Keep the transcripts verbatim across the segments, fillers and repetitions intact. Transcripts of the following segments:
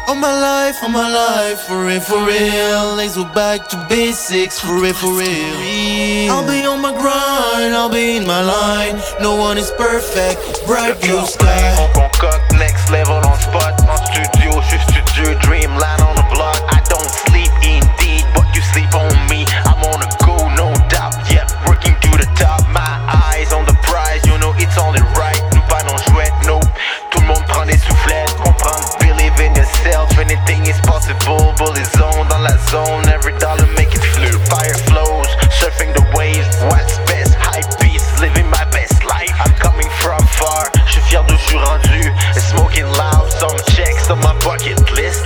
All my life, all my life, for real, for real. Let's go back to basics, for real, for real. I'll be on my grind, I'll be in my line. No one is perfect, bright blue sky. On concocte, next level on spot. En studio, je suis studio, dreamland on the block. I don't sleep indeed, but you sleep on me. I'm on a go, no doubt, yeah, working to the top. My eyes on the prize, you know it's only right. Nous pas non chouette, no. Tout le monde prend des soufflettes, comprendre, believe in yourself. Anything is possible, bully zone dans la zone. Every dollar make it flow, fire flows, surfing the waves. What's best, high peace, living my best life. I'm coming from far, je suis fier d'où je suis rendu. Smoking loud, some checks on my bucket list.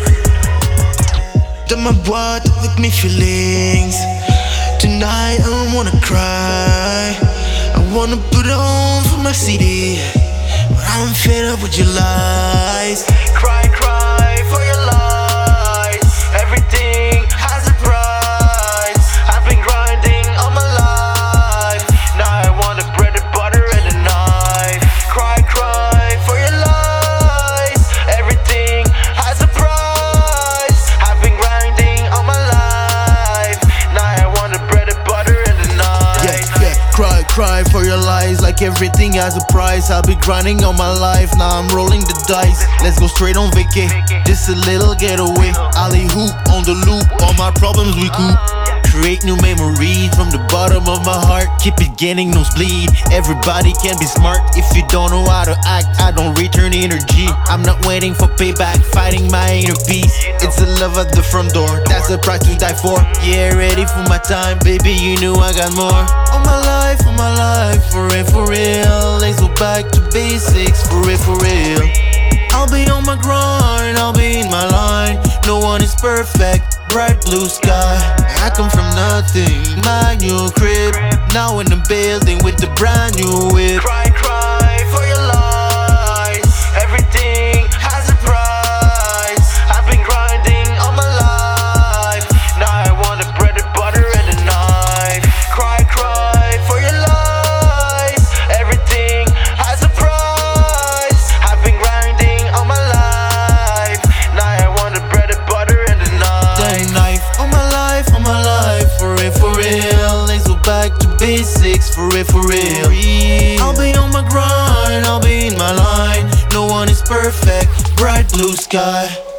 Dans ma boîte avec mes feelings. Tonight I don't wanna cry. I wanna put it on for my city, but I'm fed up with your lies. Cry, cry for your lies. Everything has a price. I've been grinding all my life. Now I want the bread and butter and a knife. Cry, cry for your lies. Everything has a price. I've been grinding all my life. Now I want the bread and butter and a knife. Yeah, yeah, cry, cry for your lies. Like everything has a price. I've been grinding all my life. Now I'm rolling the dice. Let's go straight on vacay. Just a little getaway. Alley hoop on the loop. All my problems we coop. Create new memories from the bottom of my heart. Keep it getting nosebleed. Everybody can be smart. If you don't know how to act, I don't return energy. I'm not waiting for payback, fighting my inner peace. It's the love at the front door, that's the price to die for. Yeah, ready for my time, baby, you know I got more. All my life, all my life, for real, for real. Let's go back to basics, for real, for real. I'll be on my grind, I'll be in my line. No one is perfect, bright blue sky. I come from nothing, my new crib. Now in the building with the brand new whip. Cry, cry for your lies. Everything has a price. I've been grinding all my life. Now I want the bread and butter and a knife. Cry, cry for your lies. Everything has a price. I've been grinding all my life. Now I want the bread and butter and a knife. Day knife, all my life, all my life, for real, for real. Let's go back to basics, for real, for real. I'll be on my grind, I'll be in my line. No one is perfect, bright blue sky.